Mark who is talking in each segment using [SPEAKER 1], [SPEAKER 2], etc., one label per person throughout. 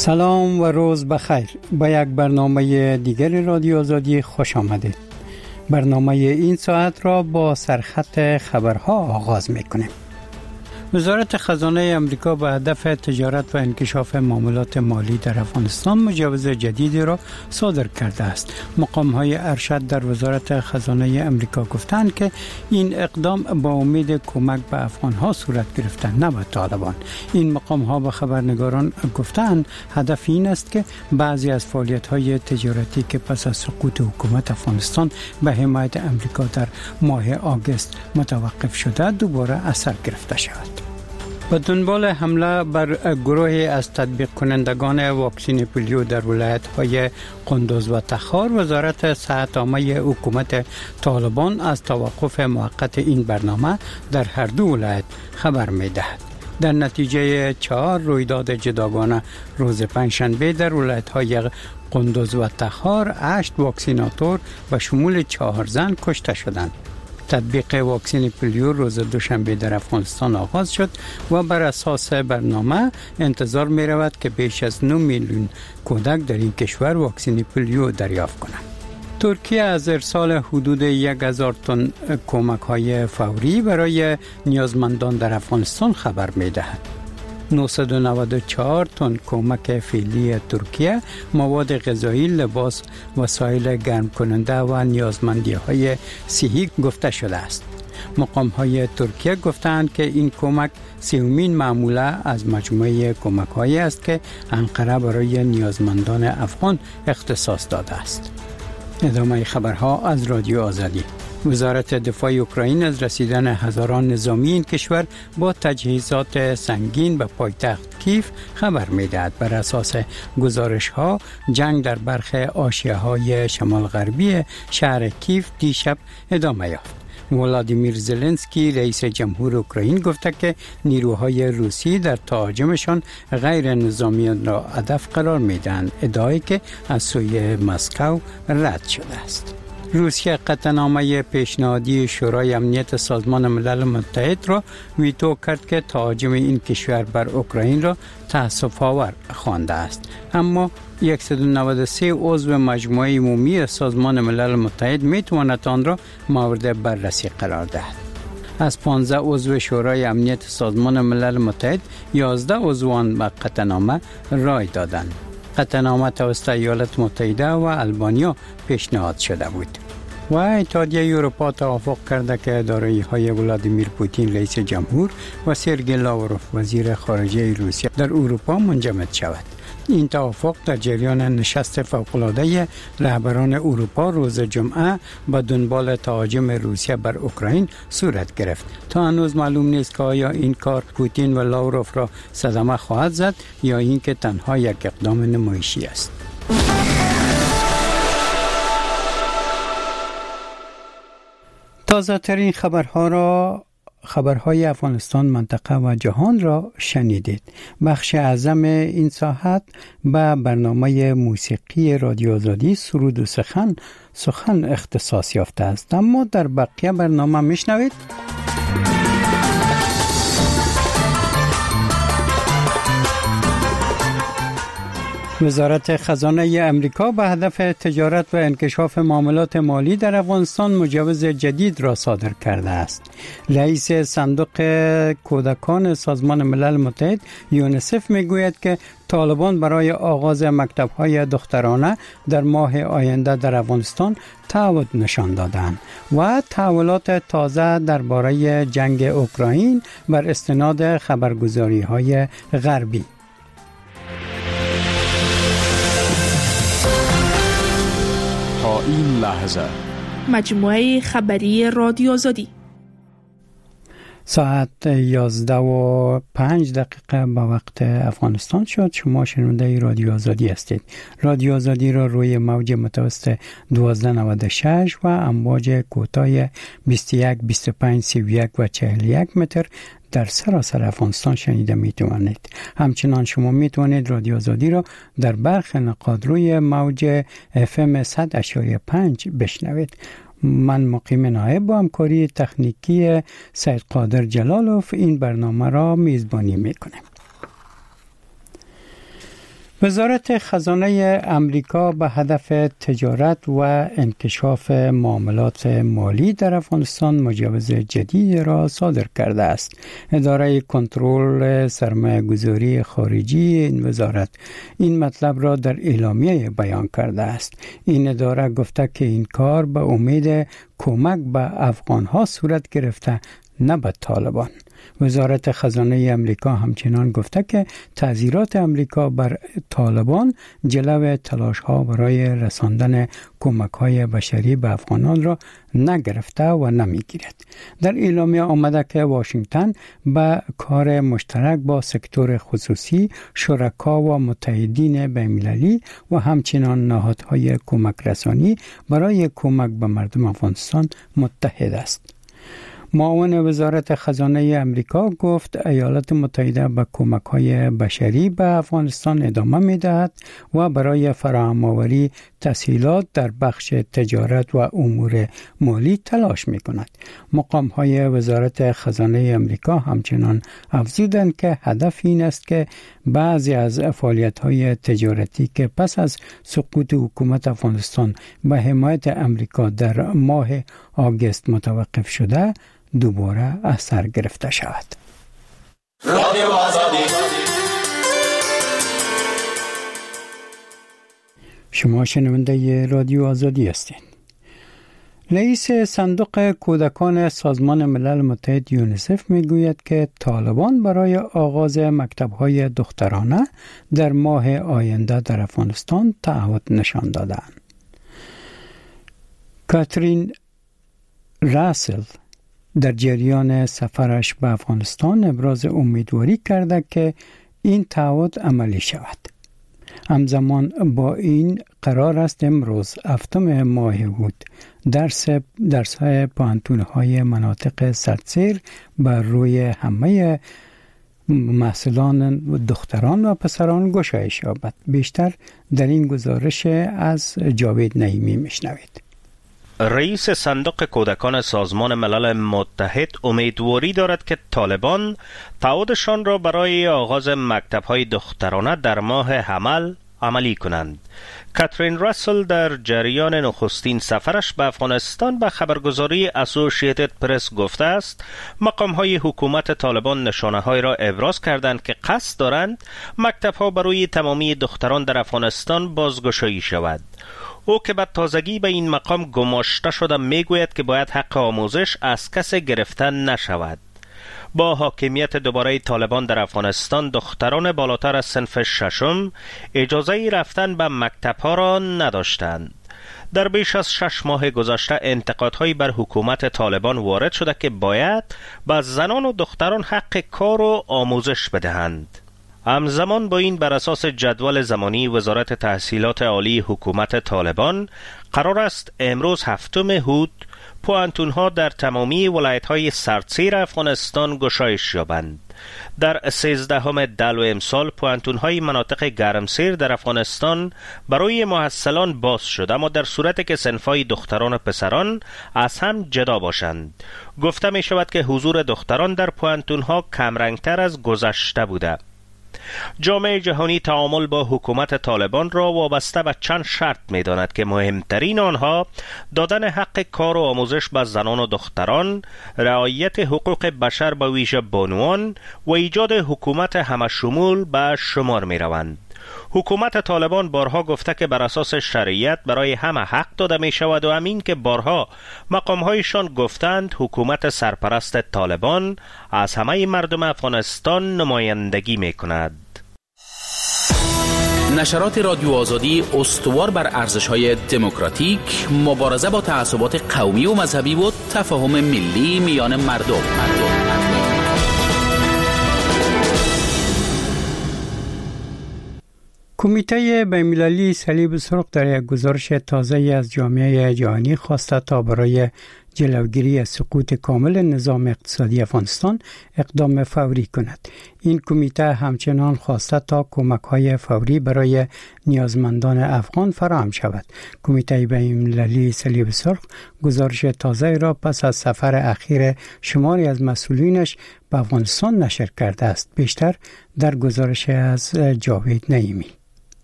[SPEAKER 1] سلام و روز بخیر. با یک برنامه دیگر رادیو آزادی خوش آمدید. برنامه این ساعت را با سرخط خبرها آغاز می‌کنیم. وزارت خزانه امریکا به هدف تجارت و انکشاف معاملات مالی در افغانستان مجوز جدیدی را صادر کرده است. مقام‌های ارشد در وزارت خزانه امریکا گفتند که این اقدام با امید کمک به افغان‌ها صورت گرفته، نه به طالبان. این مقام‌ها به خبرنگاران گفتند هدف این است که بعضی از فعالیت‌های تجارتی که پس از سقوط حکومت افغانستان به حمایت امریکا در ماه آگوست متوقف شده دوباره اثر گرفته شود. به دنبال حمله بر گروهی از تطبیق کنندگان واکسن پولیو در ولایت‌های قندوز و تخار، وزارت صحت عامه حکومت طالبان از توقف موقت این برنامه در هر دو ولایت خبر می‌دهد. در نتیجه 4 رویداد جداگانه روز پنجشنبه در ولایت‌های قندوز و تخار 8 واکسیناتور به شمول 4 زن کشته شدند. تطبیق واکسن پولیو روز دوشنبه در افغانستان آغاز شد و بر اساس برنامه انتظار می رود که بیش از 9 میلیون کودک در این کشور واکسن پولیو دریافت کنند. ترکیه از ارسال حدود 1000 تن کمک‌های فوری برای نیازمندان در افغانستان خبر می دهد. 994 تن کمک فعلی ترکیه مواد غذایی، لباس، وسایل گرم کننده و نیازمندی‌های صحی گفته شده است. مقام‌های ترکیه گفتند که این کمک سومین معموله از مجموعه کمک‌هایی است که انقره برای نیازمندان افغان اختصاص داده است. ادامه خبرها از رادیو آزادی. وزارت دفاع اوکراین از رسیدن هزاران نظامی این کشور با تجهیزات سنگین به پایتخت کیف خبر می‌دهد. بر اساس گزارش‌ها جنگ در برخی حاشیه‌های شمال غربی شهر کیف دیشب ادامه یافت. ولادیمیر زلنسکی رئیس جمهور اوکراین گفته که نیروهای روسی در تهاجمشان غیر نظامیان را هدف قرار می‌دهند، ادعایی که از سوی مسکو رد شده است. روسیه قطعنامه پیشنهادی شورای امنیت سازمان ملل متحد را ویتو کرد که تهاجم این کشور بر اوکراین را تأسف‌آور خوانده است، اما 193 عضو مجموعه عمومی سازمان ملل متحد میتواند آن را مورد بررسی قرار دهد. از 15 عضو شورای امنیت سازمان ملل متحد 11 عضو آن به قطعنامه رای دادند. قطعنامه توسط ایالات متحده و آلبانیا پیشنهاد شده بود. و اتحادیه اروپا توافق کرده که دارایی‌های ولادیمیر پوتین رئیس جمهور و سرگئی لاوروف وزیر خارجه روسیه در اروپا منجمد شود. این توافق در جریان نشست فوق‌العاده رهبران اروپا روز جمعه به دنبال تهاجم روسیه بر اوکراین صورت گرفت. تا هنوز معلوم نیست که آیا این کار پوتین و لاوروف را صدمه خواهد زد یا اینکه تنها یک اقدام نمایشی است. تازه ترین خبرهای افغانستان، منطقه و جهان را شنیدید. بخش اعظم این ساعت به برنامه موسیقی رادیو آزادی سرود و سخن اختصاص یافته است، اما در بقیه برنامه میشنوید. وزارت خزانه امریکا به هدف تجارت و انکشاف معاملات مالی در افغانستان مجوز جدید را صادر کرده است. رئیس صندوق کودکان سازمان ملل متحد یونیسف میگوید که طالبان برای آغاز مکتب‌های دخترانه در ماه آینده در افغانستان تعهد نشان دادند و تحولات تازه درباره جنگ اوکراین بر استناد خبرگزاری‌های غربی.
[SPEAKER 2] این لحظه
[SPEAKER 3] مجموعه خبری رادیو آزادی
[SPEAKER 1] ساعت 11:05 به وقت افغانستان شد. شما شنونده رادیو آزادی هستید. رادیو آزادی را روی موج متوسط 1296 و امواج کوتاه 21 25 31 و 41 متر در سراسر افغانستان شنیده میتوانید. همچنان شما میتوانید رادیو آزادی را در برخی نقاط روی موج FM 100.5 بشنوید. من مقیم نایب با همکاری تکنیکی سید قادر جلالوف این برنامه را میزبانی میکنم. وزارت خزانه امریکا به هدف تجارت و انکشاف معاملات مالی در افغانستان مجوز جدید را صادر کرده است. اداره کنترل سرمایه‌گذاری خارجی این وزارت این مطلب را در اعلامیه بیان کرده است. این اداره گفته که این کار به امید کمک به افغانها صورت گرفته، نه به طالبان. وزارت خزانه امریکا همچنان گفته که تعزیرات امریکا بر طالبان جلو تلاش‌ها برای رساندن کمک‌های بشری به افغانان را نگرفته و نمی‌گیرد. در اعلامیه آمده که واشنگتن به کار مشترک با سکتور خصوصی، شرکا و متحدین بین‌المللی و همچنین نهادهای کمک رسانی برای کمک به مردم افغانستان متحد است. معاون وزارت خزانه امریکا گفت ایالات متحده به کمک‌های بشری به افغانستان ادامه می‌دهد و برای فراهم‌آوری تسهیلات در بخش تجارت و امور مالی تلاش می‌کند. مقام‌های وزارت خزانه امریکا همچنان افزودند که هدف این است که بعضی از فعالیت‌های تجارتی که پس از سقوط حکومت افغانستان به حمایت امریکا در ماه آگوست متوقف شده دوباره از سر گرفته شود. رادیو آزادی. شما شنونده رادیو آزادی هستید. رئیس صندوق کودکان سازمان ملل متحد یونیسف میگوید که طالبان برای آغاز مکتب‌های دخترانه در ماه آینده در افغانستان تعهد نشان دادند. کاترین راسل در جریان سفرش به افغانستان ابراز امیدواری کرده که این تعهد عملی شود. همزمان با این قرار است امروز 7 ماه اوت درس‌های پوهنتون‌های مناطق سردسیر بر روی همه محصلان دختران و پسران گشایش یابد. بیشتر در این گزارش از جاوید نعیمی میشنوید.
[SPEAKER 2] رئیس صندوق کودکان سازمان ملل متحد امیدواری دارد که طالبان تعهدشان را برای آغاز مکتب‌های دخترانه در ماه حمل عملی کنند. کاترین راسل در جریان نخستین سفرش به افغانستان به خبرگزاری اسوسییتد پرس گفته است مقام‌های حکومت طالبان نشانه‌های را ابراز کردند که قصد دارند مکتب‌ها برای تمامی دختران در افغانستان بازگشایی شود. او که به تازگی به این مقام گماشته شده میگوید که باید حق آموزش از کسی گرفته نشود. با حاکمیت دوباره طالبان در افغانستان دختران بالاتر از صنف ششم اجازه رفتن به مکتب‌ها را نداشتند. در بیش از 6 ماه گذشته انتقادهایی بر حکومت طالبان وارد شده که باید به زنان و دختران حق کار و آموزش بدهند. همزمان با این بر اساس جدول زمانی وزارت تحصیلات عالی حکومت طالبان قرار است امروز 7 اوت پوهنتون‌ها در تمامی ولایت‌های سردسیر افغانستان گشایش یابند. در 13 دلو امسال پوهنتون‌های مناطق گرمسیر در افغانستان برای محصلان باز شد، اما در صورتی که صنف‌های دختران و پسران از هم جدا باشند. گفته می شود که حضور دختران در پوهنتون‌ها کمرنگتر از گذشته بوده. جامعه جهانی تعامل با حکومت طالبان را وابسته به چند شرط می داند که مهمترین آنها دادن حق کار و آموزش به زنان و دختران، رعایت حقوق بشر به ویژه بانوان و ایجاد حکومت همشمول به شمار می روند. حکومت طالبان بارها گفته که بر اساس شریعت برای همه حق داده می شود و همین که بارها مقامهایشان گفتند حکومت سرپرست طالبان از همه مردم افغانستان نمایندگی می کند.
[SPEAKER 4] نشرات رادیو آزادی استوار بر ارزش‌های دموکراتیک، مبارزه با تعصبات قومی و مذهبی و تفاهم ملی میان مردم.
[SPEAKER 1] کمیته بین‌المللی صلیب سرخ در یک گزارش تازه از جامعه جهانی خواسته تا برای جلوگیری از سقوط کامل نظام اقتصادی افغانستان اقدام فوری کند. این کمیته همچنان خواسته تا کمک‌های فوری برای نیازمندان افغان فراهم شود. کمیته بین‌المللی صلیب سرخ گزارش تازه را پس از سفر اخیر شماری از مسئولینش به افغانستان نشر کرده است. بیشتر در گزارش از جاوید نعیمی.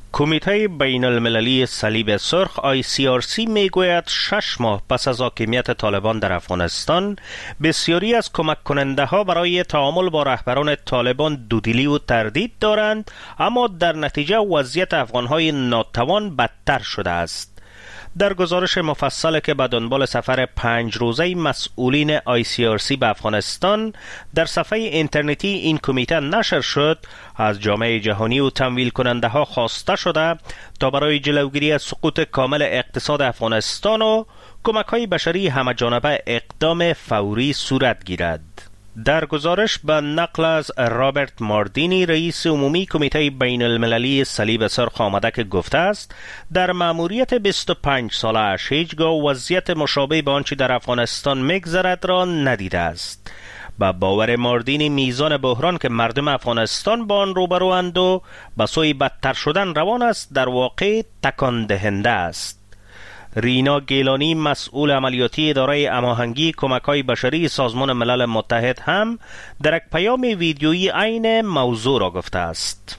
[SPEAKER 2] کمیته بین المللی صلیب سرخ ICRC میگوید 6 ماه پس از حاکمیت طالبان در افغانستان بسیاری از کمک کننده ها برای تعامل با رهبران طالبان دودلی و تردید دارند، اما در نتیجه وضعیت افغان های ناتوان بدتر شده است. در گزارش مفصل که به دنبال سفر 5 روزه مسئولین ICRC به افغانستان در صفحه اینترنتی این کمیته نشر شد، از جامعه جهانی و تمویل کننده ها خواسته شده تا برای جلوگیری از سقوط کامل اقتصاد افغانستان و کمک های بشری همه‌جانبه اقدام فوری صورت گیرد. در گزارش به نقل از رابرت ماردینی رئیس عمومی کمیته بین المللی صلیب سرخ آمده که گفته است در مأموریت 25 ساله اش هیچگاه وضعیت مشابه به آنچه در افغانستان میگذرد را ندیده است. با باور ماردینی میزان بحران که مردم افغانستان با آن روبروند و به سوی بدتر شدن روان است در واقع تکان دهنده است. رینا گیلانی مسئول عملیاتی اداره هماهنگی کمک‌های بشری سازمان ملل متحد هم در یک پیام ویدیویی عین موضوع را گفته است.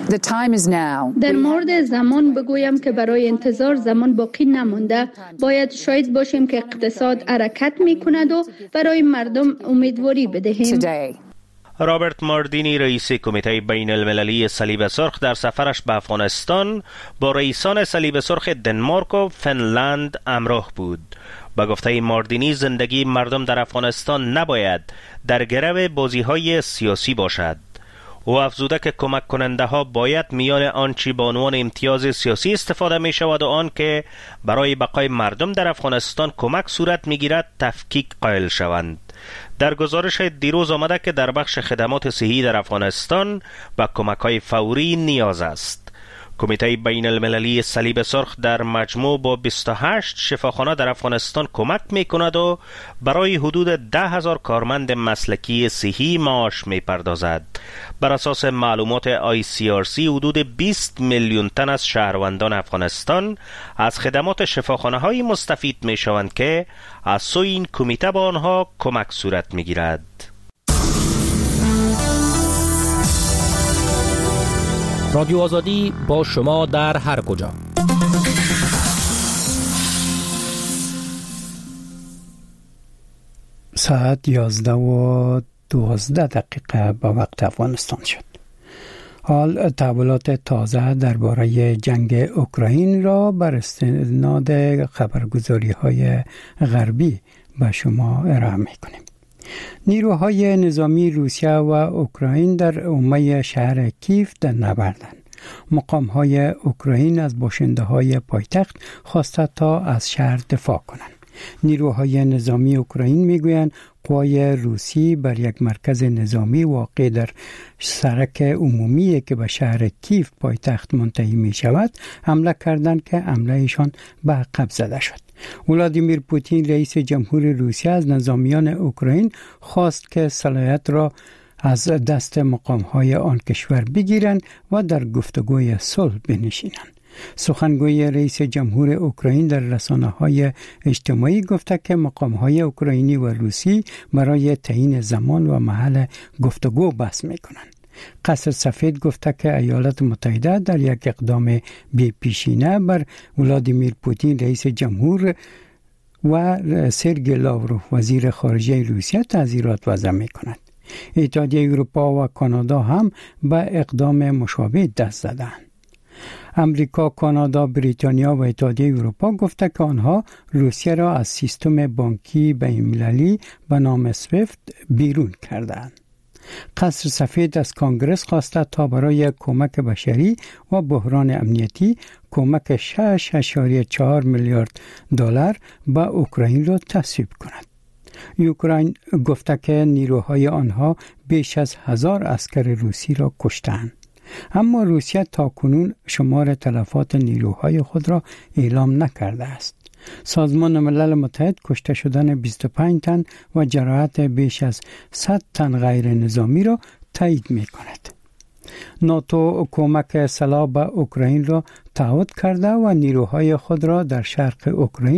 [SPEAKER 5] در مورد زمان بگویم که برای انتظار زمان باقی نمانده، باید شاهد باشیم که اقتصاد حرکت می کند و برای مردم امیدواری بدهیم.
[SPEAKER 2] رابرت ماردینی رئیس کمیته بین المللی صلیب سرخ در سفرش به افغانستان با رئیسان صلیب سرخ دنمارک و فنلند همراه بود. با گفته ماردینی زندگی مردم در افغانستان نباید در گرو بازی‌های سیاسی باشد. او افزوده که کمک کننده ها باید میان آنچه به عنوان امتیاز سیاسی استفاده می شود و آن که برای بقای مردم در افغانستان کمک صورت می گیرد تفکیک قائل شوند. در گزارش دیروز آمده که در بخش خدمات صحی در افغانستان به کمک های فوری نیاز است. کمیته بین المللی صلیب سرخ در مجموع با 28 شفاخانه در افغانستان کمک می کند و برای حدود 10,000 کارمند مسلکی صحی معاش می پردازد. بر اساس معلومات ICRC حدود 20 میلیون تن از شهروندان افغانستان از خدمات شفاخانه های مستفید می شوند که از سوی این کمیته با آنها کمک صورت می گیرد.
[SPEAKER 6] رادیو آزادی با شما در هر کجا.
[SPEAKER 1] ساعت 11:12 به وقت افغانستان شد. حال تحولات تازه درباره جنگ اوکراین را بر استناد خبرگزاری‌های غربی به شما ارائه می‌کنیم. نیروهای نظامی روسیه و اوکراین در حومه شهر کیف در نبردند. مقام‌های اوکراین از باشنده‌های پایتخت خواسته تا از شهر دفاع کنند. نیروهای نظامی اوکراین میگویند قوای روسی بر یک مرکز نظامی واقع در سرک عمومی که به شهر کیف پایتخت منتهی می شود حمله کردند که حملهشان به عقب زده شد. ولادیمیر پوتین رئیس جمهور روسیه از نظامیان اوکراین خواست که صلاحیت را از دست مقام‌های آن کشور بگیرند و در گفتگوی صلح بنشینند. سخنگوی رئیس جمهور اوکراین در رسانه‌های اجتماعی گفته که مقام‌های اوکراینی و روسی برای تعیین زمان و محل گفتگو بحث می‌کنند. قصر سفید گفته که ایالات متحده در یک اقدام بی‌پیشینه بر ولادیمیر پوتین رئیس جمهور و سرگئی لاوروف وزیر خارجه روسیه تعزیرات وضع می‌کند. اتحادیه اروپا و کانادا هم به اقدام مشابه دست زدند. امریکا، کانادا، بریتانیا و اتحادیه اروپا گفته که آنها روسیه را از سیستم بانکی بین‌المللی به نام سویفت بیرون کردند. قصر سفید از کانگرس خواسته تا برای کمک بشری و بحران امنیتی کمک 6.4 میلیارد دلار به اوکراین را تصویب کند. اوکراین گفته که نیروهای آنها بیش از 1000 عسکر روسی را کشتند. اما روسیه تاکنون شمار تلفات نیروهای خود را اعلام نکرده است. سازمان ملل متحد کشته شدن 25 تن و جراحت بیش از 100 تن غیر نظامی را تایید می کند. ناتو کمک سلاح به اوکراین را تعهد کرده و نیروهای خود را در شرق اوکراین